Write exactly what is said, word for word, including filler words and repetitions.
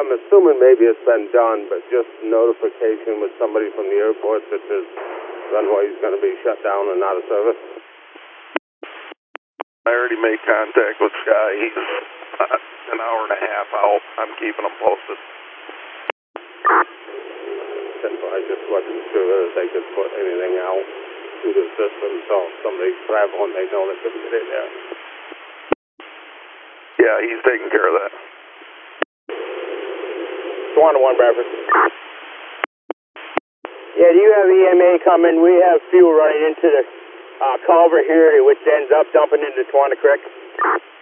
I'm assuming maybe it's been done, but just notification with somebody from the airport that this runway is going to be shut down and out of service. I already made contact with Sky. He's uh, an hour and a half out. I'm keeping him posted. I just wasn't sure if they could put anything out through the system, so if somebody's traveling, they know they couldn't get in there. Yeah, he's taking care of that. Swan to one, Bradford. Yeah, do you have E M A coming? We have fuel running into the uh, culvert here, which ends up dumping into Twana Creek.